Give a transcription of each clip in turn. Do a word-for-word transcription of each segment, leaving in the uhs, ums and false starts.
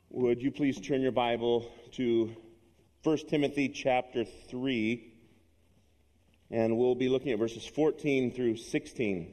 Would you please turn your Bible to First Timothy chapter three, and we'll be looking at verses fourteen through sixteen.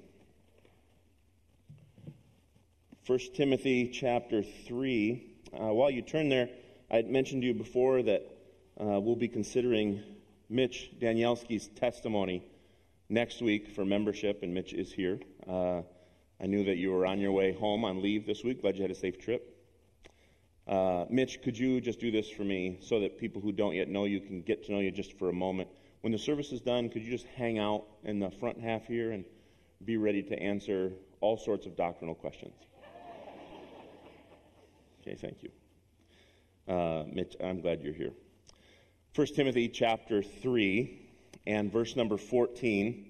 First Timothy chapter three. Uh, while you turn there, I had mentioned to you before that uh, we'll be considering Mitch Danielski's testimony next week for membership, and Mitch is here. Uh, I knew that you were on your way home on leave this week. Glad you had a safe trip. Uh, Mitch, could you just do this for me so that people who don't yet know you can get to know you just for a moment? When the service is done, could you just hang out in the front half here and be ready to answer all sorts of doctrinal questions? Okay, thank you. Uh, Mitch, I'm glad you're here. First Timothy chapter three and verse number fourteen.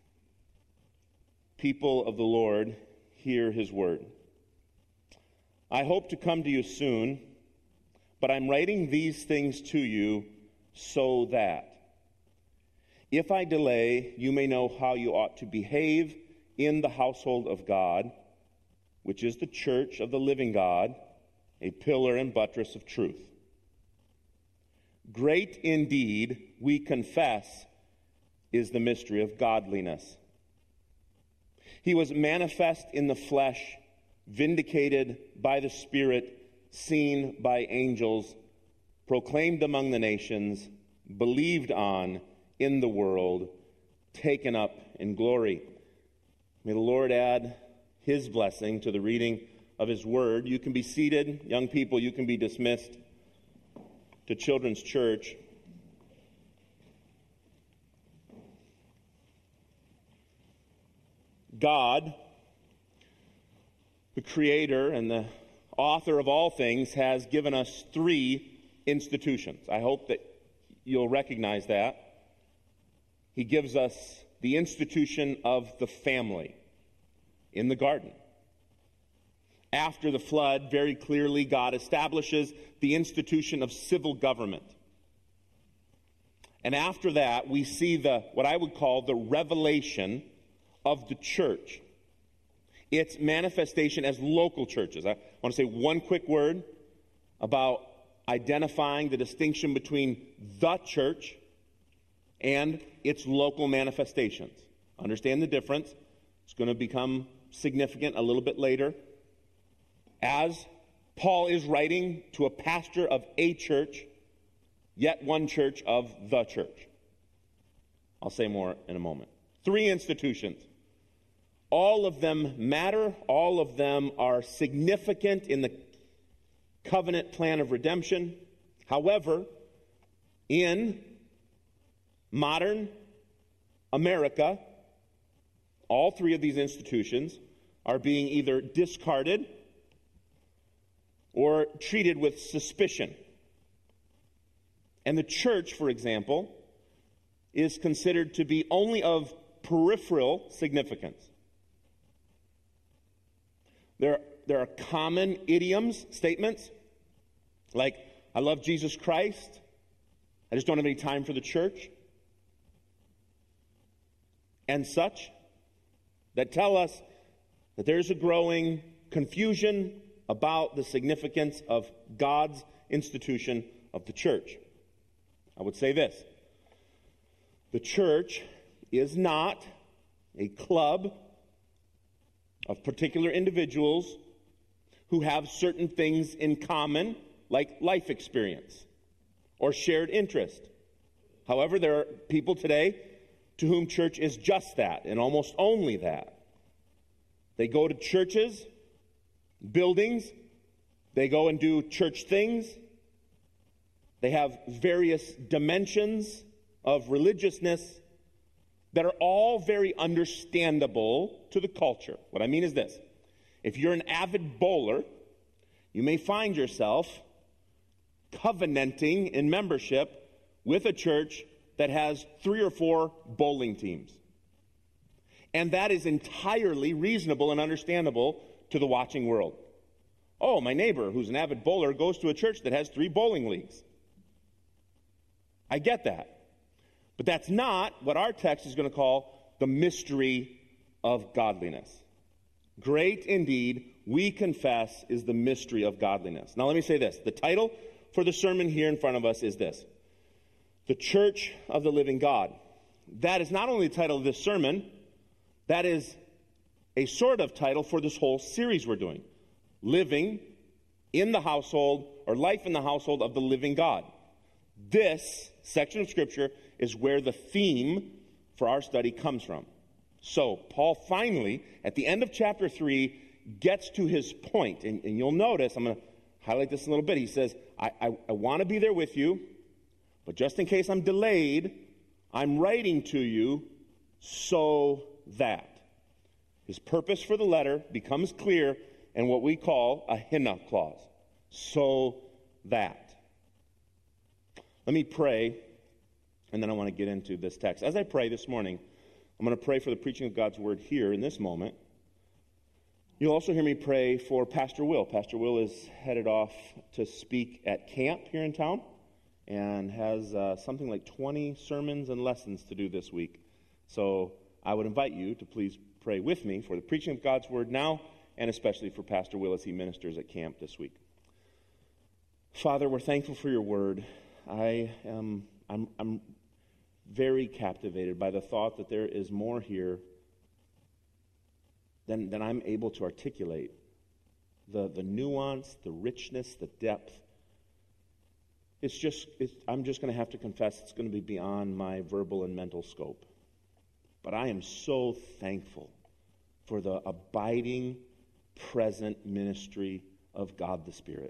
People of the Lord, hear his word. I hope to come to you soon, but I'm writing these things to you so that, if I delay, you may know how you ought to behave in the household of God, which is the church of the living God, a pillar and buttress of truth. Great indeed, we confess, is the mystery of godliness. He was manifest in the flesh, vindicated by the Spirit, seen by angels, proclaimed among the nations, believed on in the world, taken up in glory. May the Lord add his blessing to the reading of his word. You can be seated. Young people, you can be dismissed to Children's Church. God, the creator and the author of all things, has given us three institutions. I hope that you'll recognize that. He gives us the institution of the family in the garden. After the flood, very clearly, God establishes the institution of civil government. And after that, we see the what I would call the revelation of the church. Its manifestation as local churches. I want to say one quick word about identifying the distinction between the church and its local manifestations. Understand the difference. It's going to become significant a little bit later. As Paul is writing to a pastor of a church, yet one church of the church. I'll say more in a moment. Three institutions. All of them matter. All of them are significant in the covenant plan of redemption. However, in modern America, all three of these institutions are being either discarded or treated with suspicion. And the church, for example, is considered to be only of peripheral significance. There, there are common idioms, statements, like, I love Jesus Christ, I just don't have any time for the church, and such, that tell us that there's a growing confusion about the significance of God's institution of the church. I would say this: the church is not a club of particular individuals who have certain things in common, like life experience or shared interest. However, there are people today to whom church is just that, and almost only that. They go to churches, buildings, they go and do church things. They have various dimensions of religiousness that are all very understandable to the culture. What I mean is this: if you're an avid bowler, you may find yourself covenanting in membership with a church that has three or four bowling teams. And that is entirely reasonable and understandable to the watching world. Oh, my neighbor, who's an avid bowler, goes to a church that has three bowling leagues. I get that. But that's not what our text is going to call the mystery of godliness. Great indeed, we confess, is the mystery of godliness. Now let me say this. The title for the sermon here in front of us is this: The Church of the Living God. That is not only the title of this sermon, that is a sort of title for this whole series we're doing. Living in the household, or life in the household of the living God. This section of Scripture is where the theme for our study comes from. So, Paul finally, at the end of chapter three, gets to his point. And, and you'll notice, I'm going to highlight this a little bit. He says, I, I, I want to be there with you, but just in case I'm delayed, I'm writing to you so that. His purpose for the letter becomes clear in what we call a hina clause. So that. Let me pray, and then I want to get into this text. As I pray this morning, I'm going to pray for the preaching of God's word here in this moment. You'll also hear me pray for Pastor Will. Pastor Will is headed off to speak at camp here in town and has uh, something like twenty sermons and lessons to do this week. So I would invite you to please pray with me for the preaching of God's word now, and especially for Pastor Will as he ministers at camp this week. Father, we're thankful for your word. I am I'm, I'm very captivated by the thought that there is more here than, than I'm able to articulate. The, the nuance, the richness, the depth. It's just, it's, I'm just going to have to confess it's going to be beyond my verbal and mental scope. But I am so thankful for the abiding, present ministry of God the Spirit.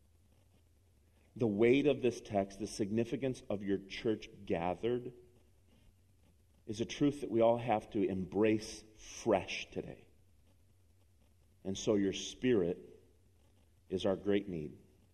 The weight of this text, the significance of your church gathered, is a truth that we all have to embrace fresh today. And so your Spirit is our great need.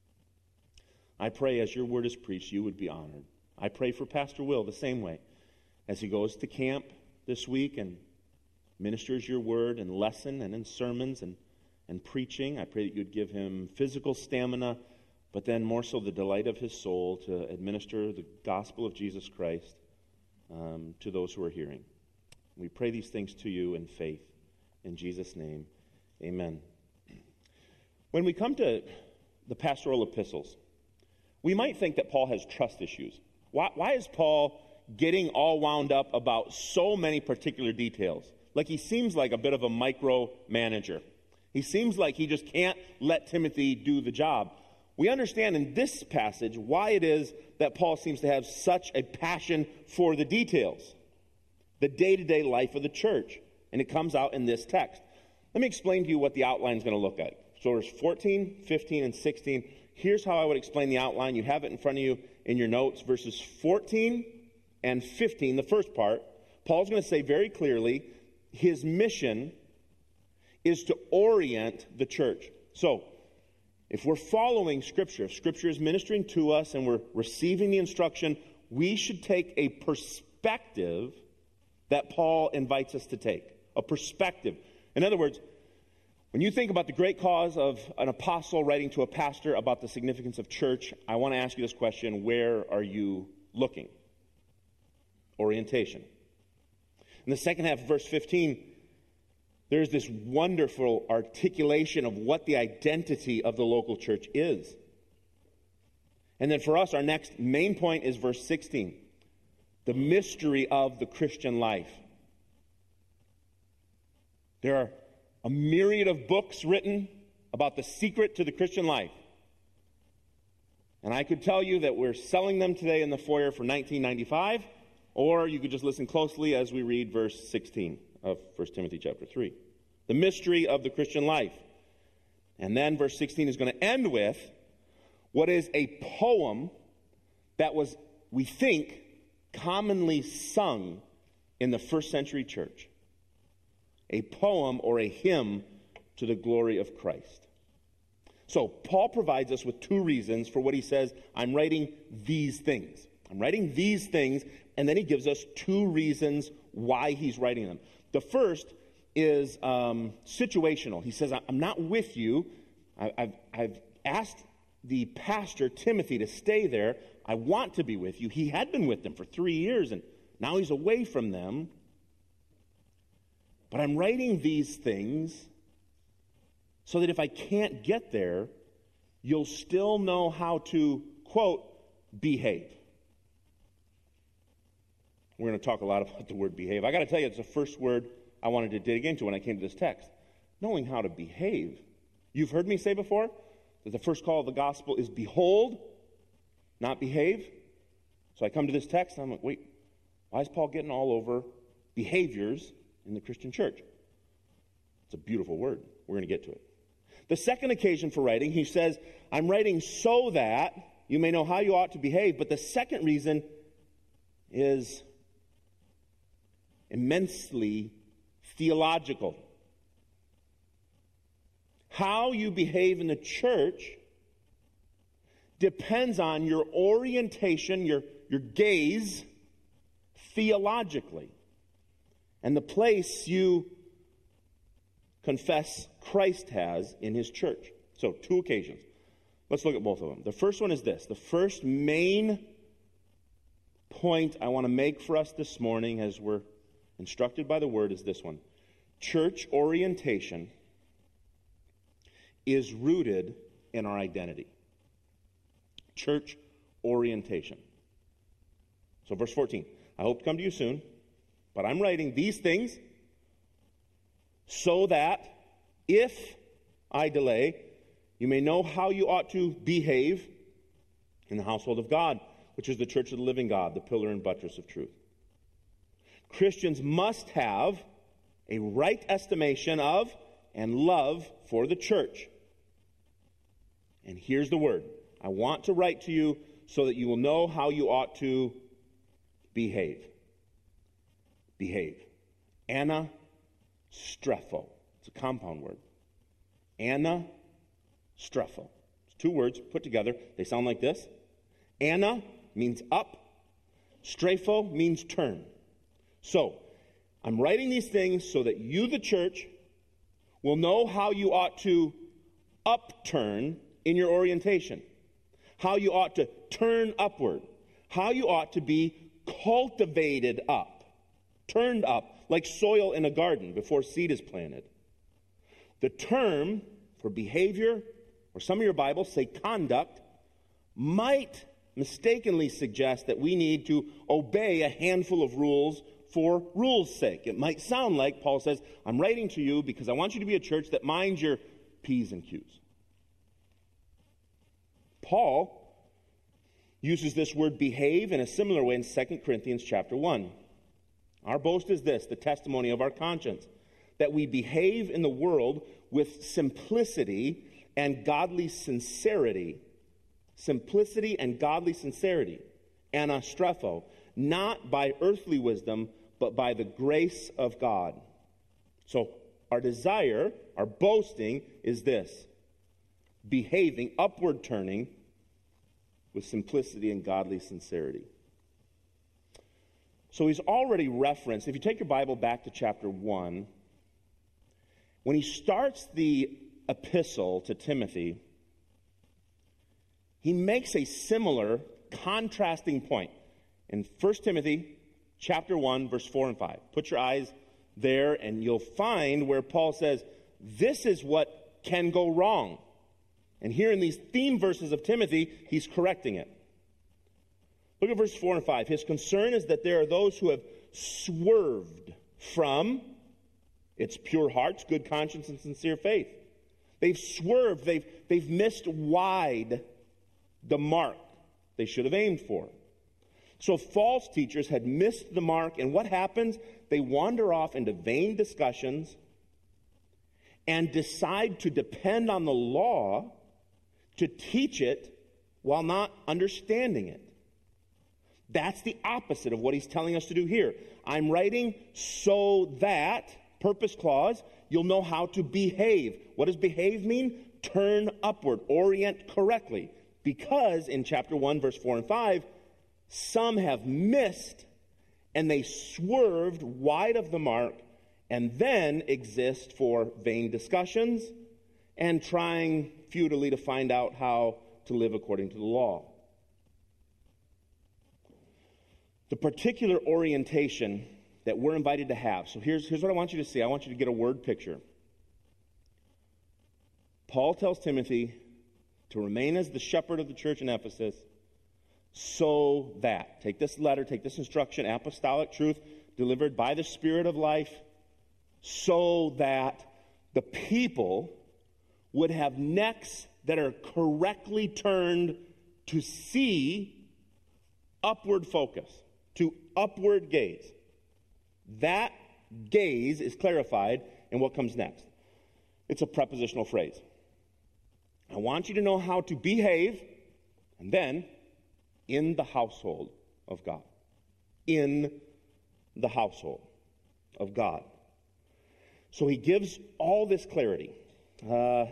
I pray as your word is preached, you would be honored. I pray for Pastor Will the same way. As he goes to camp this week and ministers your word and lesson and in sermons and, and preaching, I pray that you'd give him physical stamina, but then more so the delight of his soul to administer the gospel of Jesus Christ um, to those who are hearing. We pray these things to you in faith. In Jesus' name, amen. When we come to the pastoral epistles, we might think that Paul has trust issues. Why, why is Paul getting all wound up about so many particular details? Like he seems like a bit of a micromanager. He seems like he just can't let Timothy do the job. We understand in this passage why it is that Paul seems to have such a passion for the details, the day-to-day life of the church. And it comes out in this text. Let me explain to you what the outline is going to look like. So verse fourteen, fifteen, and sixteen. Here's how I would explain the outline. You have it in front of you in your notes. Verses fourteen and fifteen, the first part, Paul's going to say very clearly his mission is to orient the church. So, if we're following Scripture, if Scripture is ministering to us and we're receiving the instruction, we should take a perspective that Paul invites us to take. A perspective. In other words, when you think about the great cause of an apostle writing to a pastor about the significance of church, I want to ask you this question: where are you looking? Orientation. In the second half of verse fifteen, there's this wonderful articulation of what the identity of the local church is. And then for us, our next main point is verse sixteen, the mystery of the Christian life. There are a myriad of books written about the secret to the Christian life. And I could tell you that we're selling them today in the foyer for nineteen ninety-five, or you could just listen closely as we read verse sixteen of First Timothy chapter three. The mystery of the Christian life. And then verse sixteen is going to end with what is a poem that was, we think, commonly sung in the first century church. A poem or a hymn to the glory of Christ. So Paul provides us with two reasons for what he says, I'm writing these things. I'm writing these things, and then he gives us two reasons why he's writing them. The first is um, situational. He says, I'm not with you. I, I've, I've asked the pastor, Timothy, to stay there. I want to be with you. He had been with them for three years, and now he's away from them. But I'm writing these things so that if I can't get there, you'll still know how to, quote, behave. We're going to talk a lot about the word behave. I got to tell you, it's the first word I wanted to dig into when I came to this text. Knowing how to behave. You've heard me say before that the first call of the gospel is behold, not behave. So I come to this text and I'm like, wait, why is Paul getting all over behaviors in the Christian church? It's a beautiful word. We're going to get to it. The second occasion for writing, he says, I'm writing so that you may know how you ought to behave. But the second reason is immensely theological. How you behave in the church depends on your orientation, your, your gaze, theologically, and the place you confess Christ has in his church. So, two occasions. Let's look at both of them. The first one is this. The first main point I want to make for us this morning as we're instructed by the word is this one. Church orientation is rooted in our identity. Church orientation. So verse fourteen, I hope to come to you soon, but I'm writing these things so that if I delay, you may know how you ought to behave in the household of God, which is the church of the living God, the pillar and buttress of truth. Christians must have a right estimation of and love for the church. And here's the word. I want to write to you so that you will know how you ought to behave. Behave. Anna strepho. It's a compound word. Anna strepho. It's two words put together. They sound like this. Anna means up. Strepho means turn. So, I'm writing these things so that you, the church, will know how you ought to upturn in your orientation, how you ought to turn upward, how you ought to be cultivated up, turned up, like soil in a garden before seed is planted. The term for behavior, or some of your Bibles say conduct, might mistakenly suggest that we need to obey a handful of rules for rules' sake. It might sound like Paul says, I'm writing to you because I want you to be a church that minds your P's and Q's. Paul uses this word behave in a similar way in Second Corinthians chapter one. Our boast is this, the testimony of our conscience, that we behave in the world with simplicity and godly sincerity. Simplicity and godly sincerity. Anastrepho, not by earthly wisdom, but by the grace of God. So our desire, our boasting is this. Behaving, upward turning with simplicity and godly sincerity. So he's already referenced, if you take your Bible back to chapter one, when he starts the epistle to Timothy, he makes a similar contrasting point in First Timothy chapter one, verse four and five. Put your eyes there and you'll find where Paul says, this is what can go wrong. And here in these theme verses of Timothy, he's correcting it. Look at verse four and five. His concern is that there are those who have swerved from its pure hearts, good conscience, and sincere faith. They've swerved. They've, they've missed wide the mark they should have aimed for. So false teachers had missed the mark, and what happens? They wander off into vain discussions and decide to depend on the law to teach it while not understanding it. That's the opposite of what he's telling us to do here. I'm writing so that, purpose clause, you'll know how to behave. What does behave mean? Turn upward, orient correctly. Because in chapter one, verse four and five, some have missed and they swerved wide of the mark and then exist for vain discussions and trying futilely to find out how to live according to the law. The particular orientation that we're invited to have. So here's, here's what I want you to see. I want you to get a word picture. Paul tells Timothy to remain as the shepherd of the church in Ephesus, so that, take this letter, take this instruction, apostolic truth delivered by the Spirit of life, so that the people would have necks that are correctly turned to see upward focus, to upward gaze. That gaze is clarified in what comes next. It's a prepositional phrase. I want you to know how to behave, and then in the household of God. In the household of God. So he gives all this clarity. Uh,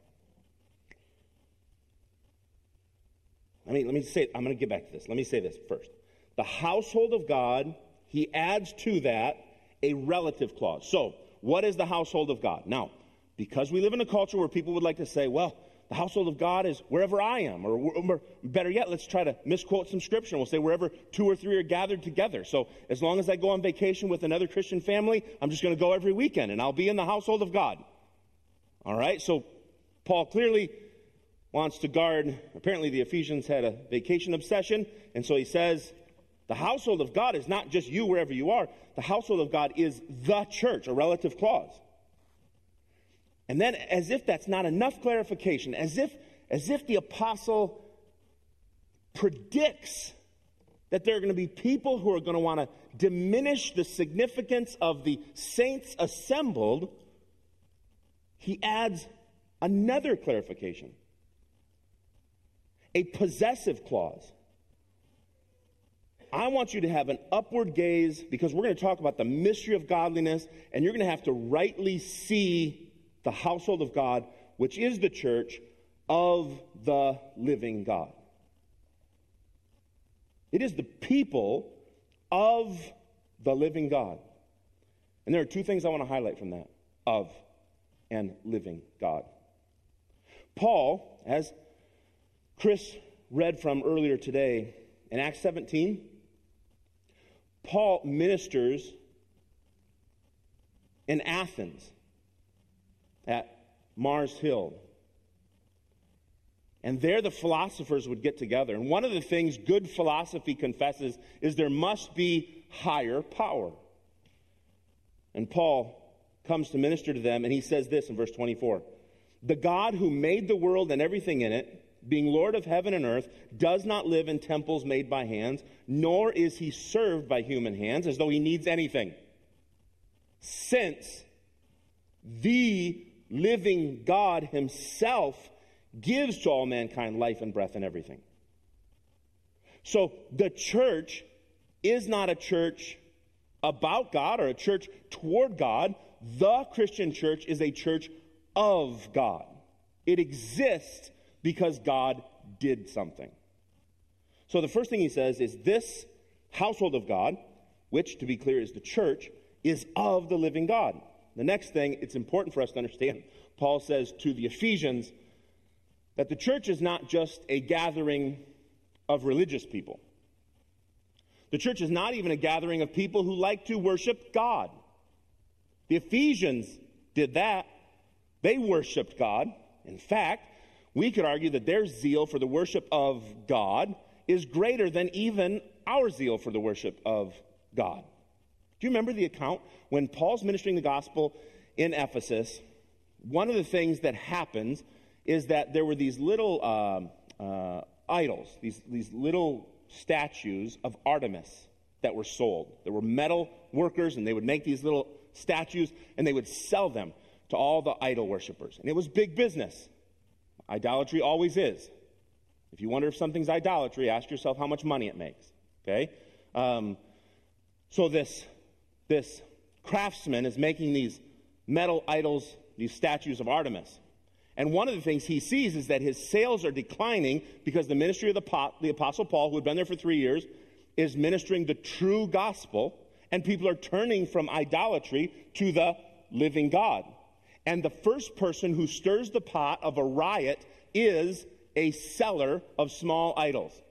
let me let me say. I'm going to get back to this. Let me say this first. The household of God. He adds to that a relative clause. So, what is the household of God? Now, because we live in a culture where people would like to say, well, the household of God is wherever I am, or, or better yet, let's try to misquote some scripture. We'll say wherever two or three are gathered together. So as long as I go on vacation with another Christian family, I'm just going to go every weekend, and I'll be in the household of God. All right, so Paul clearly wants to guard. Apparently the Ephesians had a vacation obsession, and so he says, the household of God is not just you wherever you are. The household of God is the church, a relative clause. And then, as if that's not enough clarification, as if, as if the apostle predicts that there are going to be people who are going to want to diminish the significance of the saints assembled, he adds another clarification, a possessive clause. I want you to have an upward gaze, because we're going to talk about the mystery of godliness, and you're going to have to rightly see the household of God, which is the church of the living God. It is the people of the living God. And there are two things I want to highlight from that, of and living God. Paul, as Chris read from earlier today, in Acts seventeen, Paul ministers in Athens at Mars Hill. And there the philosophers would get together. And one of the things good philosophy confesses is there must be higher power. And Paul comes to minister to them, and he says this in verse twenty-four. The God who made the world and everything in it, being Lord of heaven and earth, does not live in temples made by hands, nor is he served by human hands as though he needs anything. Since the living God himself gives to all mankind life and breath and everything. So the church is not a church about God or a church toward God. The Christian church is a church of God. It exists because God did something. So the first thing he says is this household of God, which, to be clear, is the church, is of the living God. The next thing, it's important for us to understand, Paul says to the Ephesians that the church is not just a gathering of religious people. The church is not even a gathering of people who like to worship God. The Ephesians did that. They worshiped God. In fact, we could argue that their zeal for the worship of God is greater than even our zeal for the worship of God. Do you remember the account when Paul's ministering the gospel in Ephesus? One of the things that happens is that there were these little uh, uh, idols, these, these little statues of Artemis that were sold. There were metal workers, and they would make these little statues, and they would sell them to all the idol worshipers. And it was big business. Idolatry always is. If you wonder if something's idolatry, ask yourself how much money it makes. Okay? Um, so this, this craftsman is making these metal idols, these statues of Artemis. And one of the things he sees is that his sales are declining because the ministry of the, pot, the Apostle Paul, who had been there for three years, is ministering the true gospel, and people are turning from idolatry to the living God. And the first person who stirs the pot of a riot is a seller of small idols.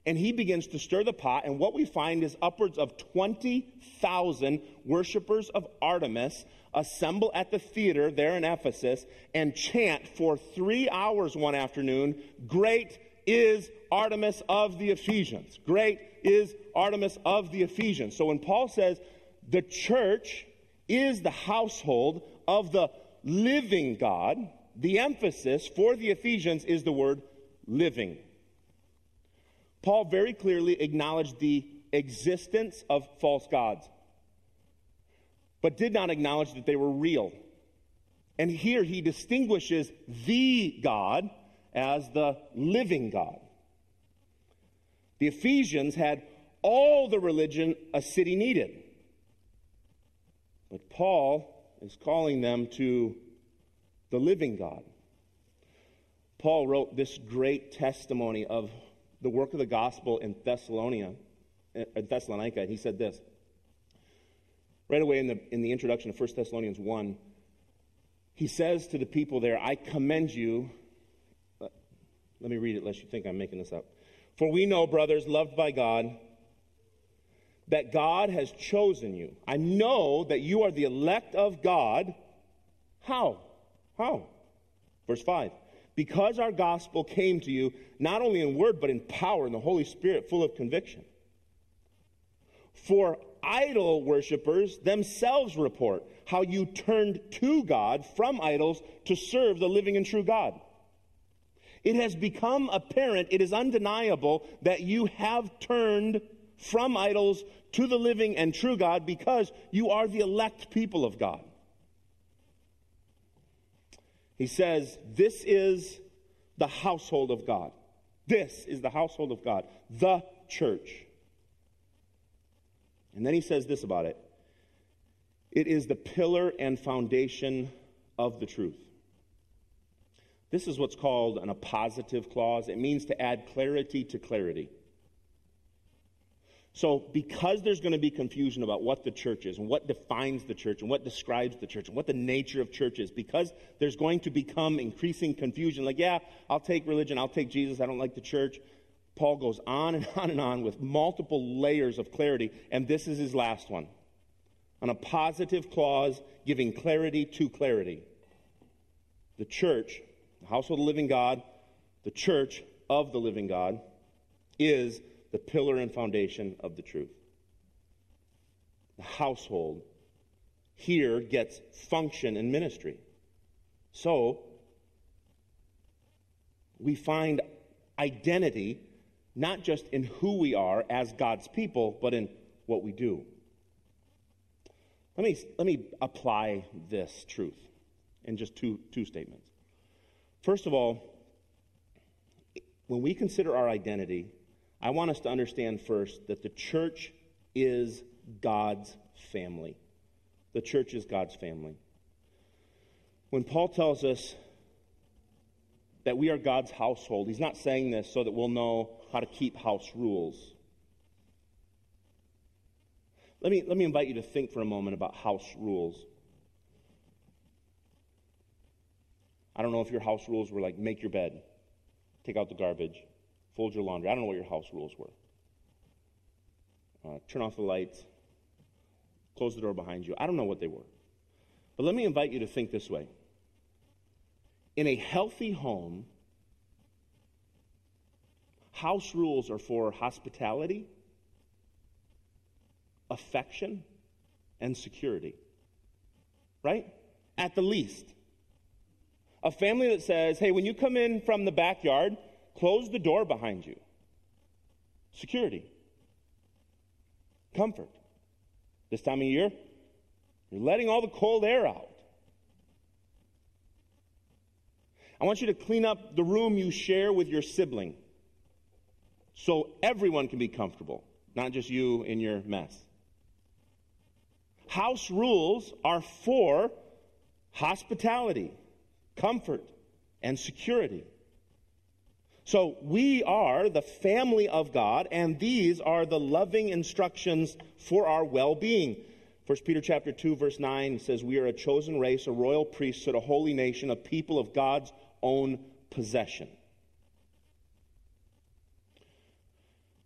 And he begins to stir the pot, and what we find is upwards of twenty thousand worshipers of Artemis assemble at the theater there in Ephesus and chant for three hours one afternoon, "Great is Artemis of the Ephesians." Great is Artemis of the Ephesians. So when Paul says the church is the household of the living God, the emphasis for the Ephesians is the word living. Paul very clearly acknowledged the existence of false gods, but did not acknowledge that they were real. And here he distinguishes the God as the living God. The Ephesians had all the religion a city needed, but Paul is calling them to the living God. Paul wrote this great testimony of the work of the gospel in Thessalonica, in Thessalonica. He said this right away in the in the introduction of First Thessalonians one. He says to the people there, "I commend you." Let me read it, lest you think I'm making this up. "For we know, brothers, loved by God, that God has chosen you. I know that you are the elect of God." How? How? Verse five. "Because our gospel came to you, not only in word, but in power, in the Holy Spirit, full of conviction. For idol worshippers themselves report how you turned to God from idols to serve the living and true God. It has become apparent, it is undeniable, that you have turned from idols to the living and true God because you are the elect people of God." He says, this is the household of God. This is the household of God, the church. And then he says this about it. It is the pillar and foundation of the truth. This is what's called an appositive clause. It means to add clarity to clarity. So because there's going to be confusion about what the church is and what defines the church and what describes the church and what the nature of church is, because there's going to become increasing confusion, like, yeah, I'll take religion, I'll take Jesus, I don't like the church. Paul goes on and on and on with multiple layers of clarity, and this is his last one. An appositive clause giving clarity to clarity. The church, the household of the living God, the church of the living God, is the pillar and foundation of the truth. The household here gets function and ministry. So, we find identity not just in who we are as God's people, but in what we do. Let me, let me apply this truth in just two, two statements. First of all, when we consider our identity, I want us to understand first that the church is God's family. The church is God's family. When Paul tells us that we are God's household, he's not saying this so that we'll know how to keep house rules. Let me, let me invite you to think for a moment about house rules. I don't know if your house rules were like make your bed, take out the garbage, fold your laundry. I don't know what your house rules were. Uh, turn off the lights, close the door behind you. I don't know what they were. But let me invite you to think this way. In a healthy home, house rules are for hospitality, affection, and security. Right? At the least. A family that says, hey, when you come in from the backyard, close the door behind you. Security. Comfort. This time of year, you're letting all the cold air out. I want you to clean up the room you share with your sibling so everyone can be comfortable, not just you in your mess. House rules are for hospitality, comfort, and security. So we are the family of God, and these are the loving instructions for our well-being. First Peter chapter two, verse nine says, we are a chosen race, a royal priesthood, a holy nation, a people of God's own possession.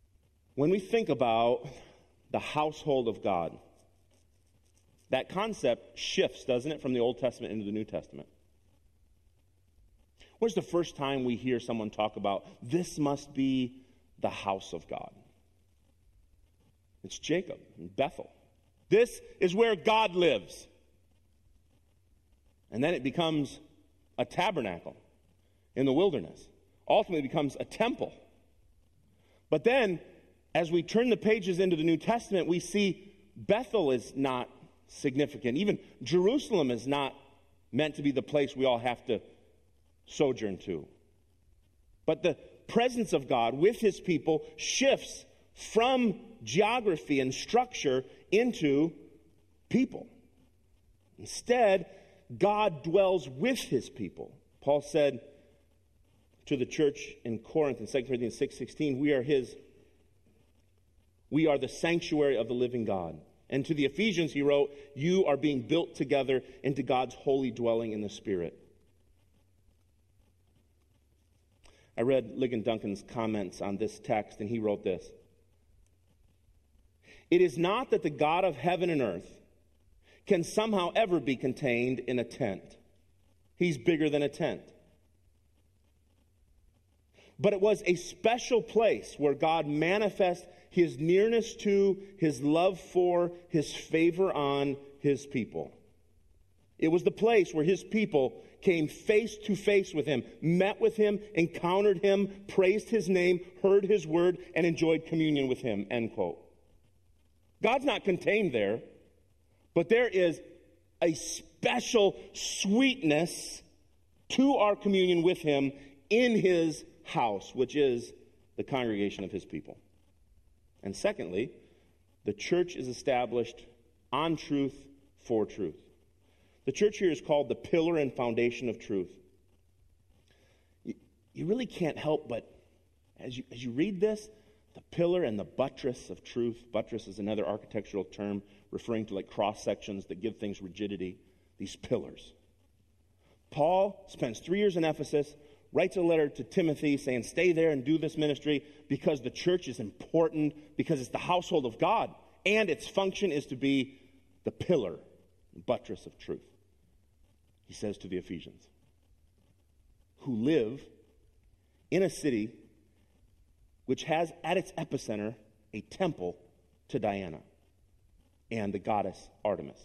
When we think about the household of God, that concept shifts, doesn't it, from the Old Testament into the New Testament? When's the first time we hear someone talk about, this must be the house of God? It's Jacob and Bethel. This is where God lives. And then it becomes a tabernacle in the wilderness. Ultimately becomes a temple. But then, as we turn the pages into the New Testament, we see Bethel is not significant. Even Jerusalem is not meant to be the place we all have to sojourn to. But the presence of God with his people shifts from geography and structure into people. Instead, God dwells with his people. Paul said to the church in Corinth in Second Corinthians six sixteen, we are his, we are the sanctuary of the living God. And to the Ephesians he wrote, you are being built together into God's holy dwelling in the Spirit. I read Ligon Duncan's comments on this text, and he wrote this. It is not that the God of heaven and earth can somehow ever be contained in a tent. He's bigger than a tent. But it was a special place where God manifests his nearness to, his love for, his favor on his people. It was the place where his people came face to face with him, met with him, encountered him, praised his name, heard his word, and enjoyed communion with him, end quote. God's not contained there, but there is a special sweetness to our communion with him in his house, which is the congregation of his people. And secondly, the church is established on truth for truth. The church here is called the pillar and foundation of truth. You, you really can't help but, as you, as you read this, the pillar and the buttress of truth. Buttress is another architectural term referring to like cross sections that give things rigidity. These pillars. Paul spends three years in Ephesus, writes a letter to Timothy saying, stay there and do this ministry because the church is important, because it's the household of God, and its function is to be the pillar and buttress of truth. He says to the Ephesians, who live in a city which has at its epicenter a temple to Diana and the goddess Artemis.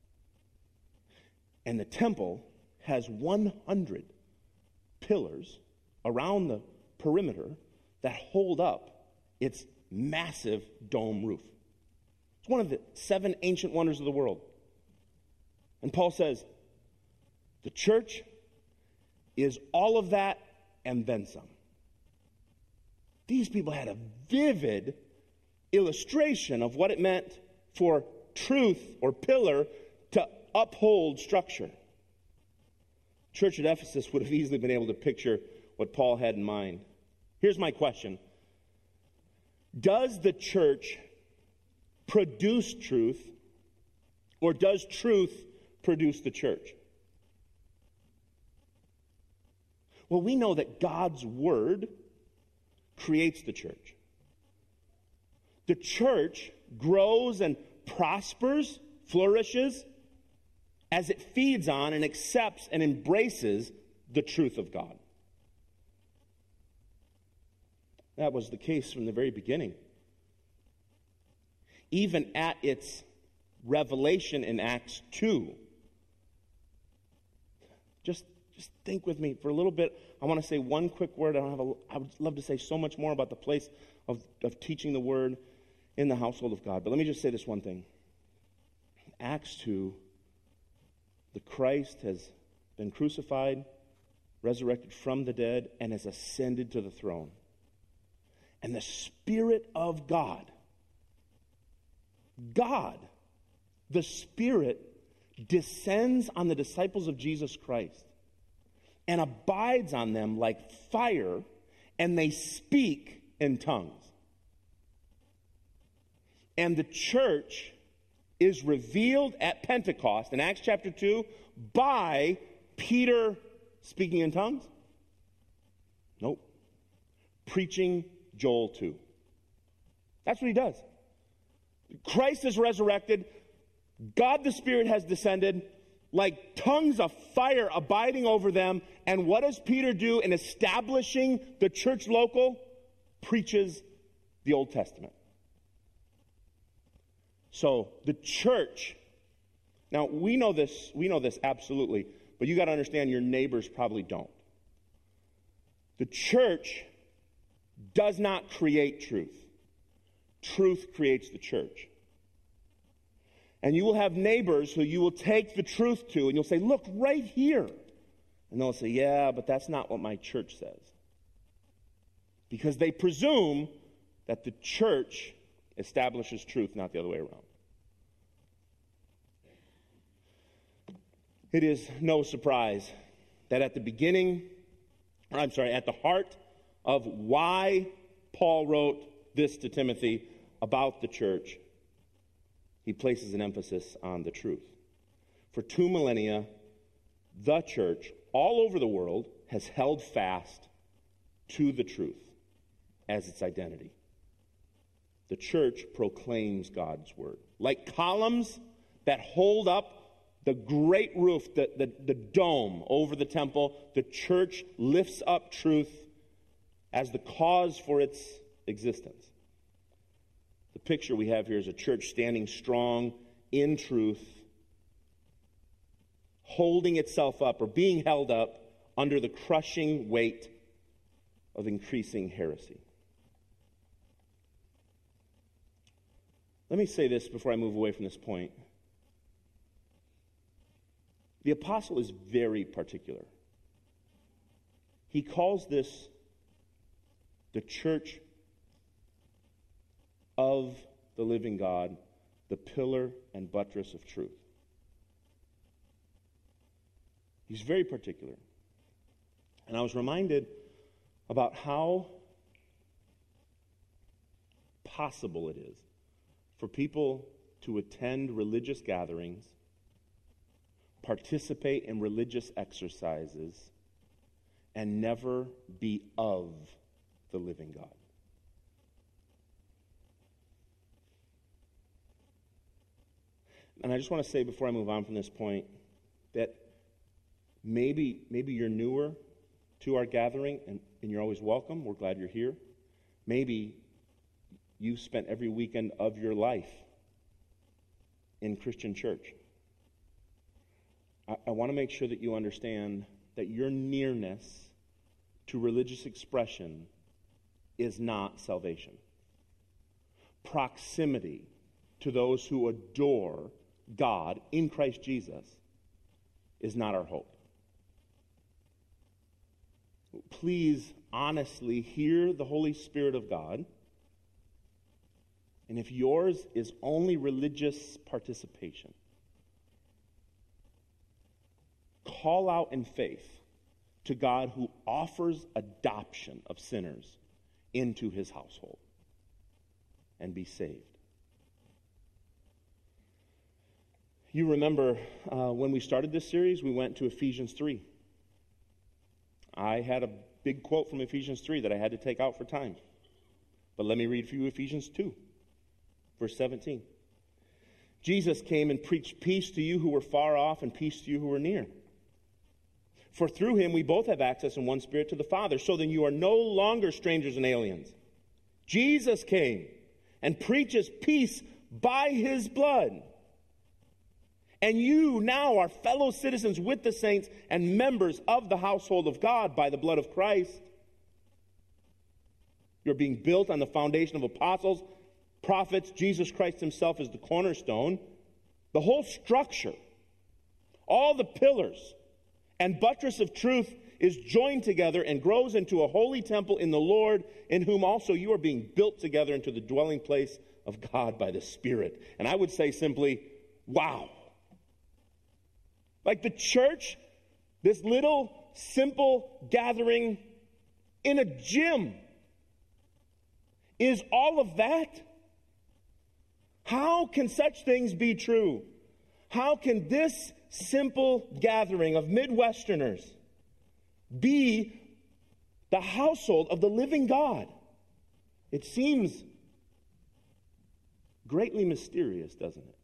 And the temple has one hundred pillars around the perimeter that hold up its massive dome roof. It's one of the seven ancient wonders of the world. And Paul says, the church is all of that and then some. These people had a vivid illustration of what it meant for truth or pillar to uphold structure. Church at Ephesus would have easily been able to picture what Paul had in mind. Here's my question. Does the church produce truth, or does truth produce the church? Well, we know that God's word creates the church. The church grows and prospers, flourishes, as it feeds on and accepts and embraces the truth of God. That was the case from the very beginning. Even at its revelation in Acts two. Just, just think with me for a little bit. I want to say one quick word. I don't have a, I would love to say so much more about the place of, of teaching the word in the household of God. But let me just say this one thing. Acts two, the Christ has been crucified, resurrected from the dead, and has ascended to the throne. And the Spirit of God, God, the Spirit, descends on the disciples of Jesus Christ and abides on them like fire, and they speak in tongues. And the church is revealed at Pentecost in Acts chapter two by Peter speaking in tongues? Nope. Preaching Joel two. That's what he does. Christ is resurrected. God the Spirit has descended like tongues of fire abiding over them. And what does Peter do in establishing the church local? Preaches the Old Testament. So the church, now we know this, we know this absolutely, but you got to understand your neighbors probably don't. The church does not create truth. Truth creates the church. And you will have neighbors who you will take the truth to, and you'll say, look, right here. And they'll say, yeah, but that's not what my church says. Because they presume that the church establishes truth, not the other way around. It is no surprise that at the beginning, or I'm sorry, at the heart of why Paul wrote this to Timothy about the church, he places an emphasis on the truth. For two millennia, the church all over the world has held fast to the truth as its identity. The church proclaims God's word. Like columns that hold up the great roof, the, the, the dome over the temple, the church lifts up truth as the cause for its existence. The picture we have here is a church standing strong in truth, holding itself up or being held up under the crushing weight of increasing heresy. Let me say this before I move away from this point. The apostle is very particular. He calls this the church of the living God, the pillar and buttress of truth. He's very particular. And I was reminded about how possible it is for people to attend religious gatherings, participate in religious exercises, and never be of the living God. And I just want to say before I move on from this point that maybe maybe you're newer to our gathering and, and you're always welcome. We're glad you're here. Maybe you've spent every weekend of your life in Christian church. I, I want to make sure that you understand that your nearness to religious expression is not salvation. Proximity to those who adore God in Christ Jesus is not our hope. Please honestly hear the Holy Spirit of God. And if yours is only religious participation, call out in faith to God who offers adoption of sinners into his household and be saved. You remember uh, when we started this series, we went to Ephesians three. I had a big quote from Ephesians three that I had to take out for time. But let me read for you Ephesians two, verse seventeen. Jesus came and preached peace to you who were far off and peace to you who were near. For through him we both have access in one spirit to the Father. So then you are no longer strangers and aliens. Jesus came and preaches peace by his blood. And you now are fellow citizens with the saints and members of the household of God by the blood of Christ. You're being built on the foundation of apostles, prophets. Jesus Christ himself is the cornerstone. The whole structure, all the pillars and buttress of truth is joined together and grows into a holy temple in the Lord, in whom also you are being built together into the dwelling place of God by the Spirit. And I would say simply, wow. Like the church, this little simple gathering in a gym, is all of that? How can such things be true? How can this simple gathering of Midwesterners be the household of the living God? It seems greatly mysterious, doesn't it?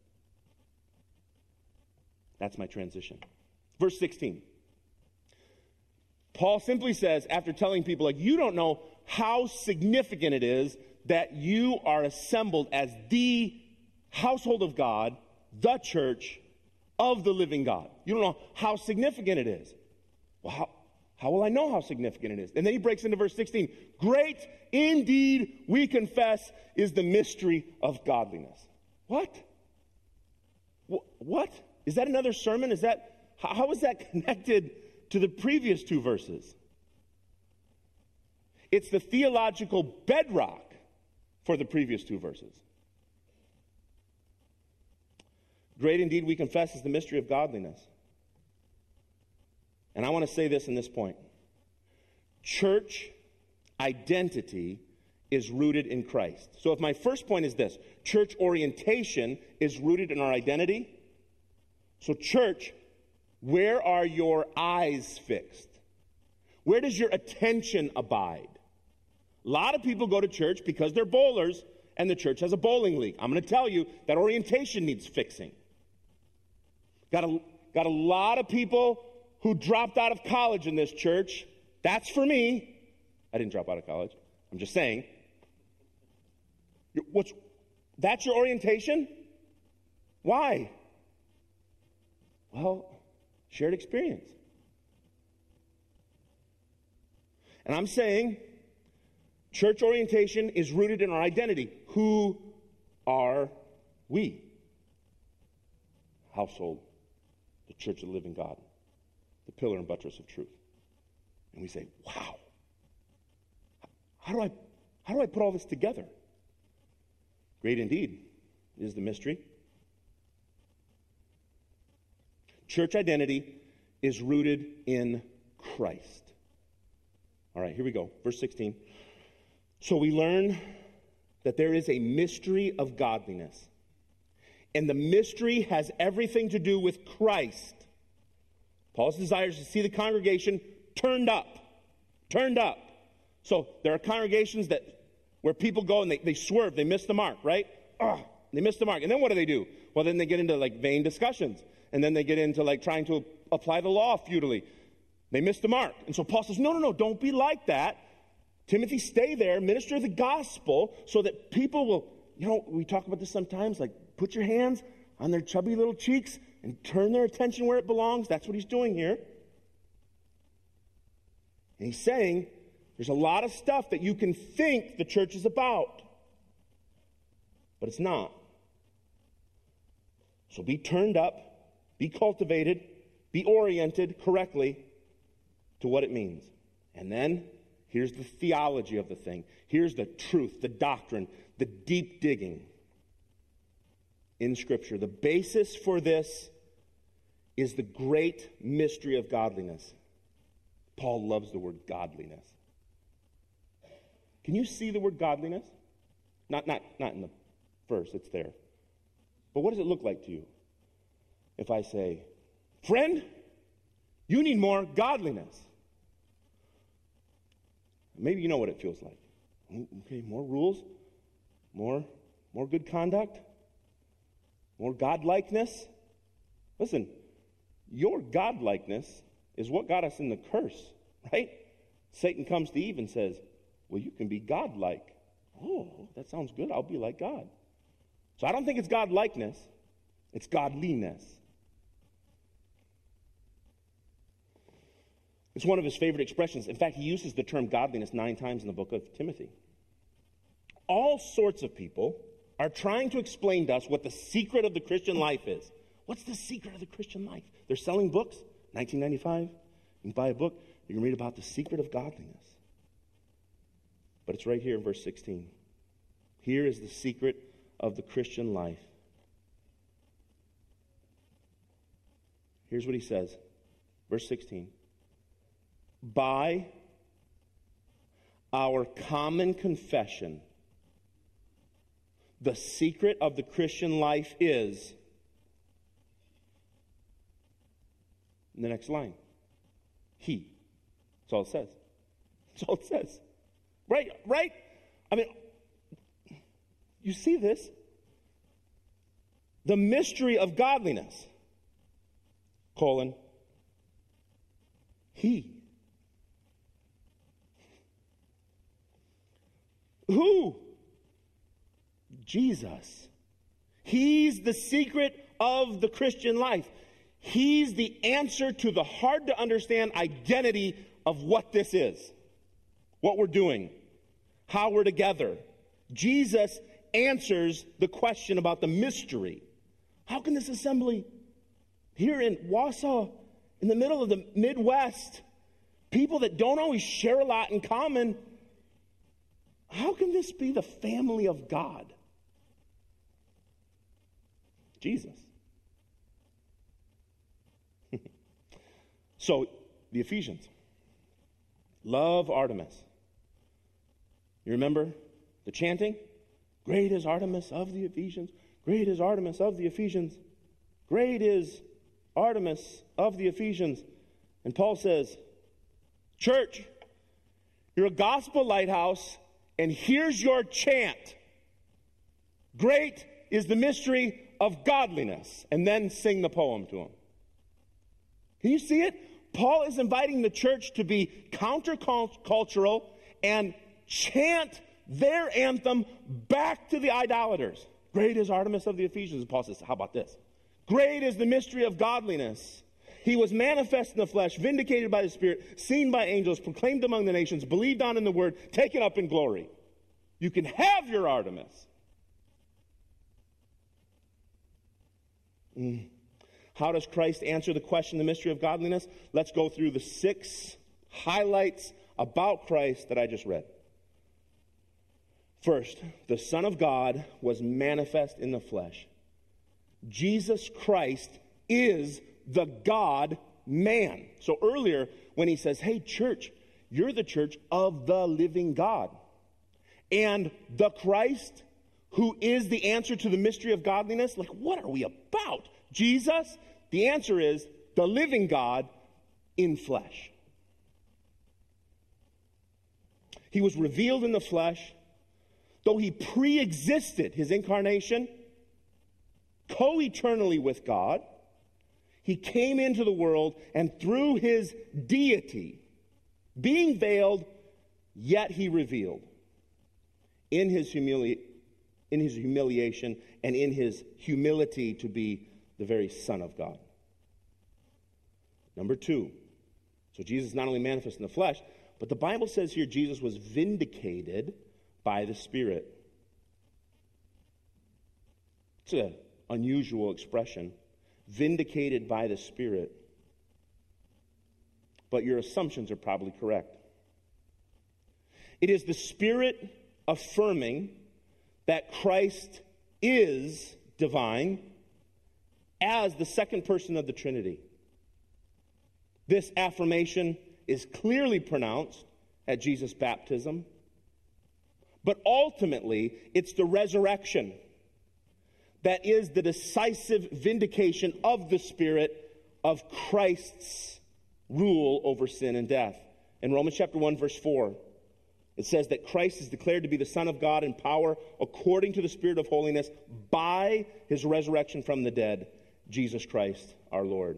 That's my transition. Verse sixteen. Paul simply says, after telling people, like, you don't know how significant it is that you are assembled as the household of God, the church of the living God. You don't know how significant it is. Well, how, how will I know how significant it is? And then he breaks into verse sixteen. Great indeed, we confess, is the mystery of godliness. What? What? Is that another sermon? Is that, how is that connected to the previous two verses? It's the theological bedrock for the previous two verses. Great indeed, we confess, is the mystery of godliness. And I want to say this in this point. Church identity is rooted in Christ. So if my first point is this, church orientation is rooted in our identity. So church, where are your eyes fixed? Where does your attention abide? A lot of people go to church because they're bowlers and the church has a bowling league. I'm going to tell you that orientation needs fixing. Got a, got a lot of people who dropped out of college in this church. That's for me. I didn't drop out of college. I'm just saying. What's, that's your orientation? Why? Well, shared experience. And I'm saying church orientation is rooted in our identity. Who are we? Household, the church of the living God, the pillar and buttress of truth. And we say, wow, how do I, how do I put all this together? Great indeed is the mystery. Church identity is rooted in Christ. All right, here we go. Verse sixteen. So we learn that there is a mystery of godliness. And the mystery has everything to do with Christ. Paul's desire is to see the congregation turned up. Turned up. So there are congregations that where people go and they, they swerve, they miss the mark, right? Oh, they miss the mark. And then what do they do? Well, then they get into like vain discussions. And then they get into like trying to apply the law futilely. They miss the mark. And so Paul says, no, no, no, don't be like that. Timothy, stay there, minister the gospel so that people will, you know, we talk about this sometimes, like put your hands on their chubby little cheeks and turn their attention where it belongs. That's what he's doing here. And he's saying, there's a lot of stuff that you can think the church is about, but it's not. So be turned up, be cultivated, be oriented correctly to what it means. And then here's the theology of the thing. Here's the truth, the doctrine, the deep digging in Scripture. The basis for this is the great mystery of godliness. Paul loves the word godliness. Can you see the word godliness? Not, not, not in the verse, it's there. But what does it look like to you? If I say, friend, you need more godliness. Maybe you know what it feels like. Okay, more rules, more, more good conduct, more godlikeness. Listen, your godlikeness is what got us in the curse, right? Satan comes to Eve and says, well, you can be godlike. Oh, that sounds good. I'll be like God. So I don't think it's godlikeness. It's godliness. It's one of his favorite expressions. In fact, he uses the term godliness nine times in the book of Timothy. All sorts of people are trying to explain to us what the secret of the Christian life is. What's the secret of the Christian life? They're selling books. nineteen ninety-five, you can buy a book. You can read about the secret of godliness. But it's right here in verse sixteen. Here is the secret of the Christian life. Here's what he says. Verse sixteen. By our common confession, the secret of the Christian life is, in the next line, He. That's all it says. That's all it says. Right? Right? I mean, you see this? the mystery of godliness, colon, he. Who? Jesus. He's the secret of the Christian life. He's the answer to the hard to understand identity of what this is, what we're doing, how we're together. Jesus answers the question about the mystery. How can this assembly here in Wausau, in the middle of the Midwest, people that don't always share a lot in common, how can this be the family of God? Jesus. So, the Ephesians. Love Artemis. You remember the chanting? Great is Artemis of the Ephesians. Great is Artemis of the Ephesians. Great is Artemis of the Ephesians. And Paul says, church, you're a gospel lighthouse, and here's your chant. Great is the mystery of godliness. And then sing the poem to him. Can you see it? Paul is inviting the church to be countercultural and chant their anthem back to the idolaters. Great is Artemis of the Ephesians. And Paul says, how about this? Great is the mystery of godliness. He was manifest in the flesh, vindicated by the Spirit, seen by angels, proclaimed among the nations, believed on in the word, taken up in glory. You can have your Artemis. Mm. How does Christ answer the question, the mystery of godliness? Let's go through the six highlights about Christ that I just read. First, the Son of God was manifest in the flesh. Jesus Christ is the God-man. So earlier, when he says, hey, church, you're the church of the living God. And the Christ, who is the answer to the mystery of godliness, like, what are we about? Jesus? The answer is the living God in flesh. He was revealed in the flesh, though he pre-existed his incarnation, co-eternally with God. He came into the world, and through his deity, being veiled, yet he revealed in his humili- in his humiliation and in his humility to be the very Son of God. Number two, so Jesus not only manifest in the flesh, but the Bible says here Jesus was vindicated by the Spirit. It's an unusual expression. Vindicated by the Spirit. But your assumptions are probably correct. It is the Spirit affirming that Christ is divine as the second person of the Trinity. This affirmation is clearly pronounced at Jesus' baptism, but ultimately it's the resurrection that is the decisive vindication of the Spirit of Christ's rule over sin and death. In Romans chapter one, verse four, it says that Christ is declared to be the Son of God in power according to the Spirit of holiness by his resurrection from the dead, Jesus Christ our Lord.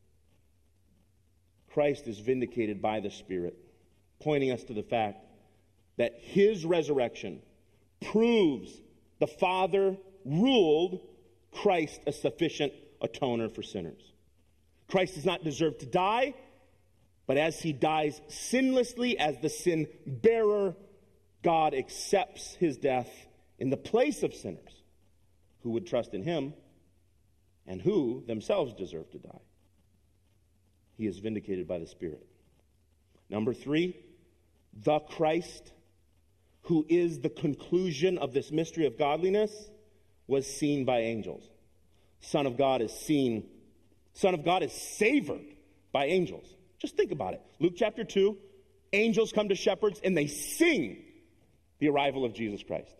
Christ is vindicated by the Spirit, pointing us to the fact that his resurrection proves the Father ruled Christ a sufficient atoner for sinners. Christ does not deserve to die, but as he dies sinlessly as the sin bearer, God accepts his death in the place of sinners who would trust in him and who themselves deserve to die. He is vindicated by the Spirit. Number three, the Christ, who is the conclusion of this mystery of godliness, was seen by angels. Son of God is seen. Son of God is savored by angels. Just think about it. Luke chapter two, angels come to shepherds and they sing the arrival of Jesus Christ.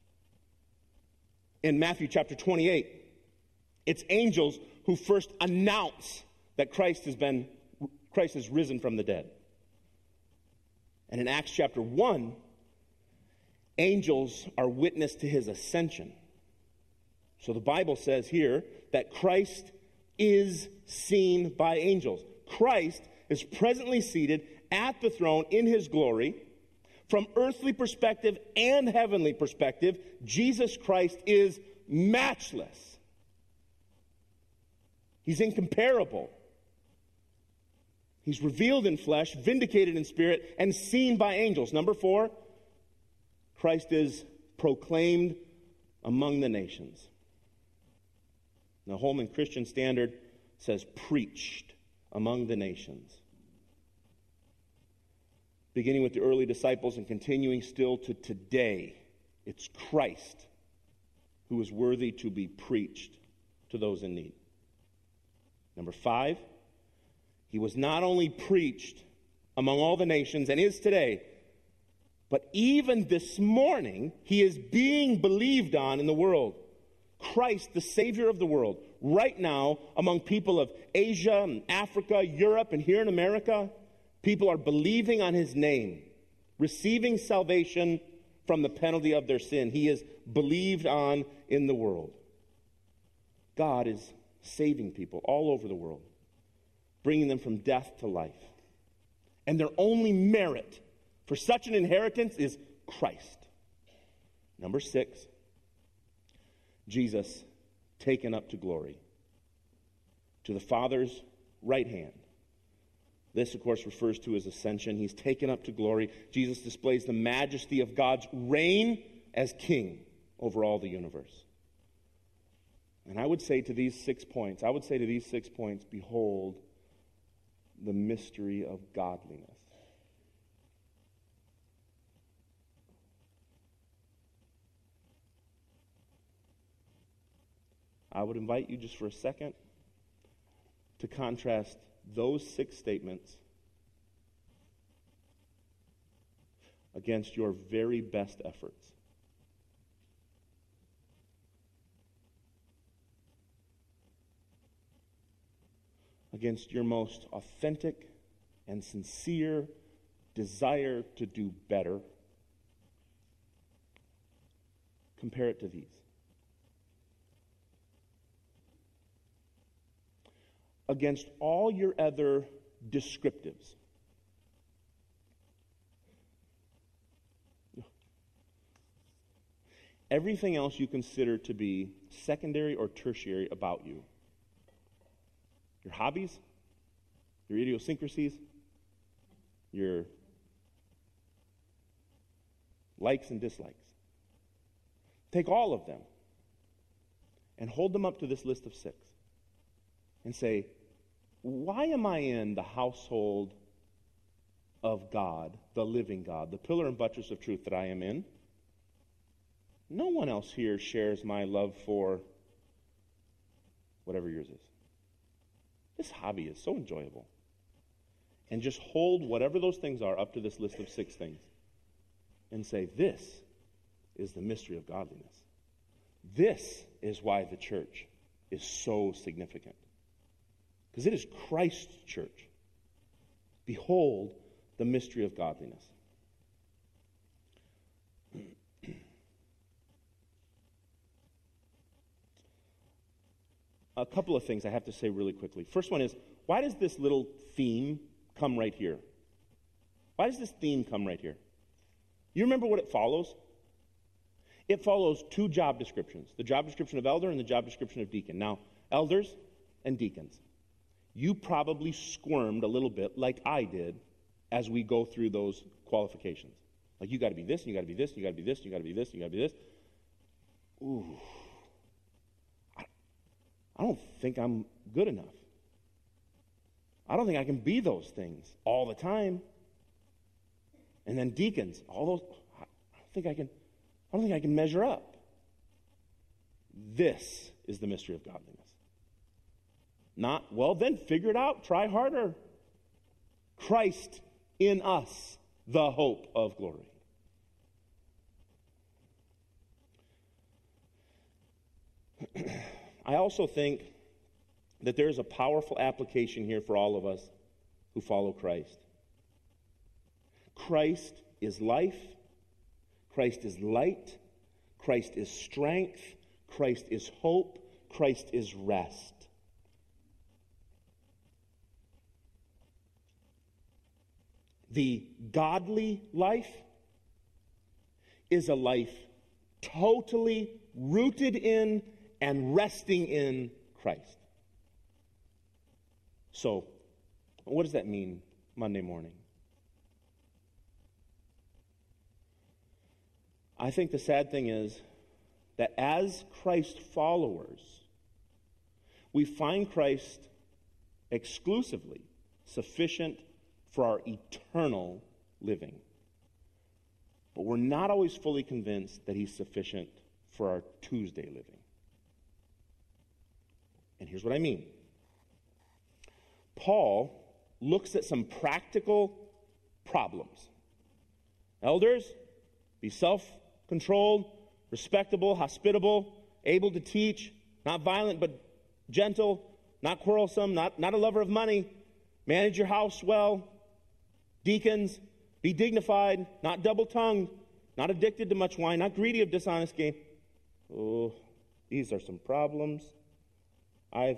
In Matthew chapter twenty-eight, it's angels who first announce that Christ has been, Christ has risen from the dead. And in Acts chapter one, angels are witness to his ascension. So the Bible says here that Christ is seen by angels. Christ is presently seated at the throne in his glory. From earthly perspective and heavenly perspective, Jesus Christ is matchless. He's incomparable. He's revealed in flesh, vindicated in spirit, and seen by angels. Number four, Christ is proclaimed among the nations. Now, Holman Christian Standard says preached among the nations. Beginning with the early disciples and continuing still to today, it's Christ who is worthy to be preached to those in need. Number five, he was not only preached among all the nations and is today, but even this morning, he is being believed on in the world. Christ, the Savior of the world, right now among people of Asia and Africa, Europe, and here in America, people are believing on his name, receiving salvation from the penalty of their sin. He is believed on in the world. God is saving people all over the world, bringing them from death to life. And their only merit for such an inheritance is Christ. Number six, Jesus taken up to glory, to the Father's right hand. This, of course, refers to his ascension. He's taken up to glory. Jesus displays the majesty of God's reign as king over all the universe. And I would say to these six points, I would say to these six points, behold the mystery of godliness. I would invite you just for a second to contrast those six statements against your very best efforts. Against your most authentic and sincere desire to do better. Compare it to these. Against all your other descriptives. Everything else you consider to be secondary or tertiary about you. Your hobbies, your idiosyncrasies, your likes and dislikes. Take all of them and hold them up to this list of six and say, why am I in the household of God, the living God, the pillar and buttress of truth that I am in? No one else here shares my love for whatever yours is. This hobby is so enjoyable. And just hold whatever those things are up to this list of six things and say, this is the mystery of godliness. This is why the church is so significant. Because it is Christ's church. Behold the mystery of godliness. A couple of things I have to say really quickly. First one is, why does this little theme come right here? Why does this theme come right here? You remember what it follows? It follows two job descriptions, the job description of elder and the job description of deacon. Now, elders and deacons, you probably squirmed a little bit like I did as we go through those qualifications. Like, you got to be this, and you got to be this, and you got to be this, and you got to be this, and you got to be this. Ooh. I don't think I'm good enough. I don't think I can be those things all the time. And then deacons, all those, I don't think I can, I don't think I can measure up. This is the mystery of godliness. Not, well, then figure it out, try harder. Christ in us, the hope of glory. I also think that there's a powerful application here for all of us who follow Christ. Christ is life. Christ is light. Christ is strength. Christ is hope. Christ is rest. The godly life is a life totally rooted in and resting in Christ. So, what does that mean Monday morning? I think the sad thing is that as Christ followers, we find Christ exclusively sufficient for our eternal living. But we're not always fully convinced that he's sufficient for our Tuesday living. And here's what I mean. Paul looks at some practical problems. Elders, be self-controlled, respectable, hospitable, able to teach, not violent but gentle, not quarrelsome, not, not a lover of money, manage your house well. Deacons, be dignified, not double-tongued, not addicted to much wine, not greedy of dishonest gain. Oh, these are some problems. I've,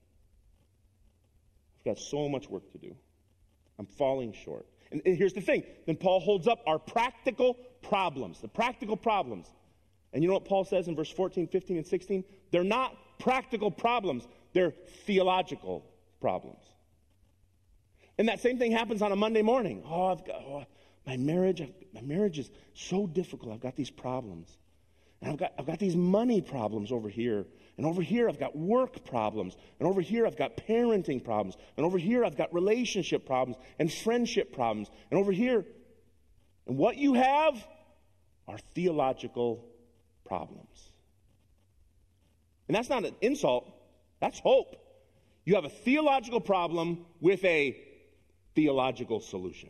I've got so much work to do. I'm falling short. And, and here's the thing. Then Paul holds up our practical problems, the practical problems. And you know what Paul says in verse fourteen, fifteen, and sixteen? They're not practical problems. They're theological problems. And that same thing happens on a Monday morning. Oh, I've got oh, my marriage. I've, my marriage is so difficult. I've got these problems, and I've got I've got these money problems over here, and over here I've got work problems, and over here I've got parenting problems, and over here I've got relationship problems and friendship problems, and over here, and what you have are theological problems. And that's not an insult. That's hope. You have a theological problem with a theological solution.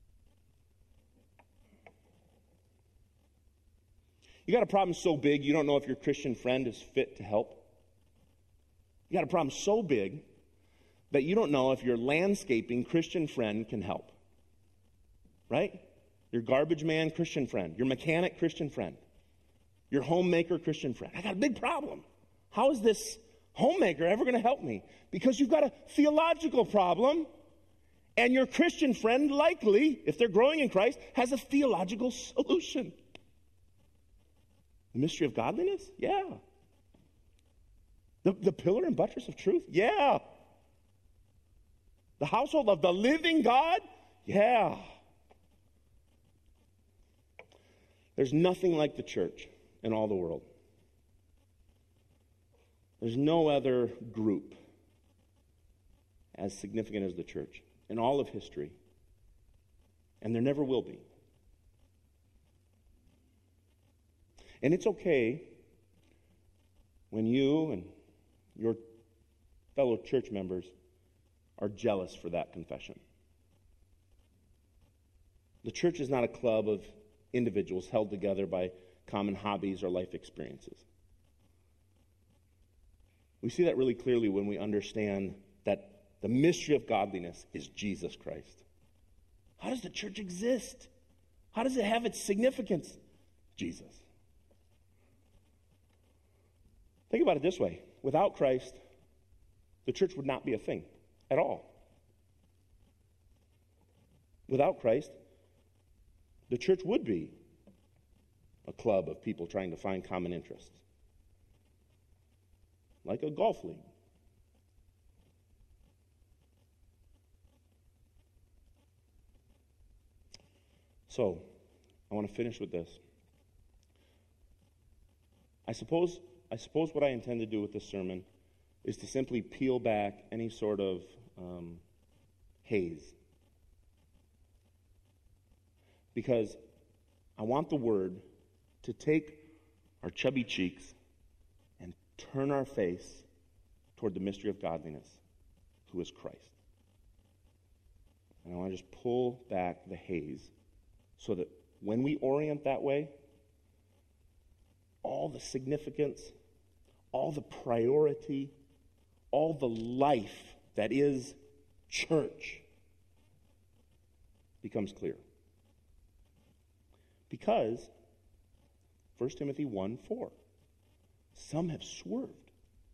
You got a problem so big you don't know if your Christian friend is fit to help. You got a problem so big that you don't know if your landscaping Christian friend can help. Right? Your garbage man Christian friend, your mechanic Christian friend, your homemaker Christian friend. I got a big problem. How is this homemaker ever going to help me? Because you've got a theological problem, and your Christian friend likely, if they're growing in Christ, has a theological solution. The mystery of godliness? Yeah. The, the pillar and buttress of truth? Yeah. The household of the living God? Yeah. There's nothing like the church in all the world. There's no other group as significant as the church in all of history. And there never will be. And it's okay when you and your fellow church members are jealous for that confession. The church is not a club of individuals held together by common hobbies or life experiences. We see that really clearly when we understand that the mystery of godliness is Jesus Christ. How does the church exist? How does it have its significance? Jesus. Think about it this way. Without Christ, the church would not be a thing at all. Without Christ, the church would be a club of people trying to find common interests. Like a golf league. So, I want to finish with this. I suppose, I suppose what I intend to do with this sermon is to simply peel back any sort of um, haze. Because I want the Word to take our chubby cheeks and turn our face toward the mystery of godliness, who is Christ. And I want to just pull back the haze so that when we orient that way, all the significance, all the priority, all the life that is church becomes clear. Because First Timothy one four Some have swerved.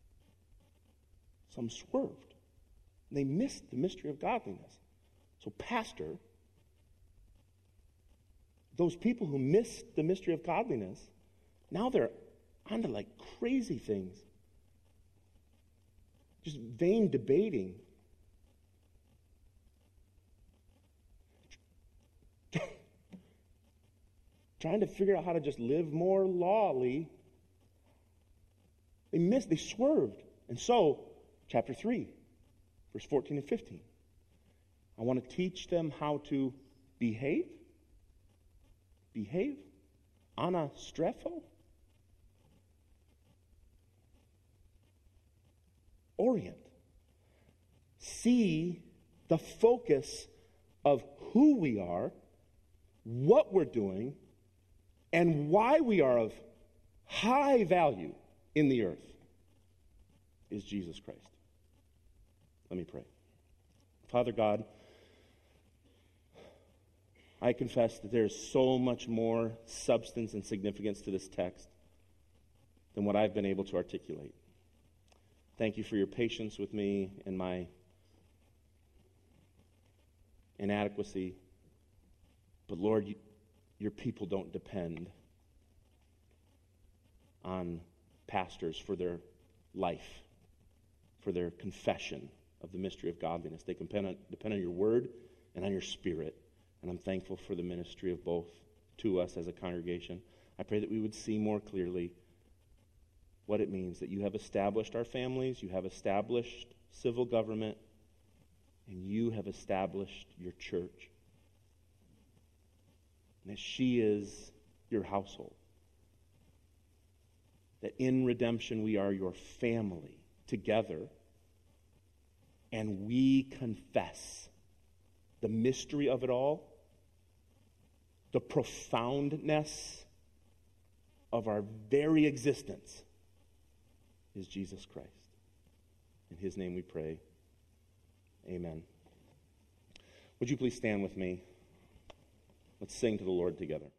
Some swerved. They missed the mystery of godliness. So, pastor, those people who missed the mystery of godliness, now they're onto like crazy things. Just vain debating. Trying to figure out how to just live more lawly. They missed, they swerved. And so, chapter three, verse fourteen and fifteen. I want to teach them how to behave. Behave. Anastrepho. Orient. See the focus of who we are, what we're doing, and why we are of high value in the earth is Jesus Christ. Let me pray. Father God, I confess that there is so much more substance and significance to this text than what I've been able to articulate. Thank you for your patience with me and my inadequacy. But Lord, you, your people don't depend on pastors for their life, for their confession of the mystery of godliness. They depend on, depend on your word and on your spirit. And I'm thankful for the ministry of both to us as a congregation. I pray that we would see more clearly what it means that you have established our families, you have established civil government, and you have established your church. And that she is your household. That in redemption we are your family together, and we confess the mystery of it all, the profoundness of our very existence is Jesus Christ. In his name we pray. Amen. Would you please stand with me? Let's sing to the Lord together.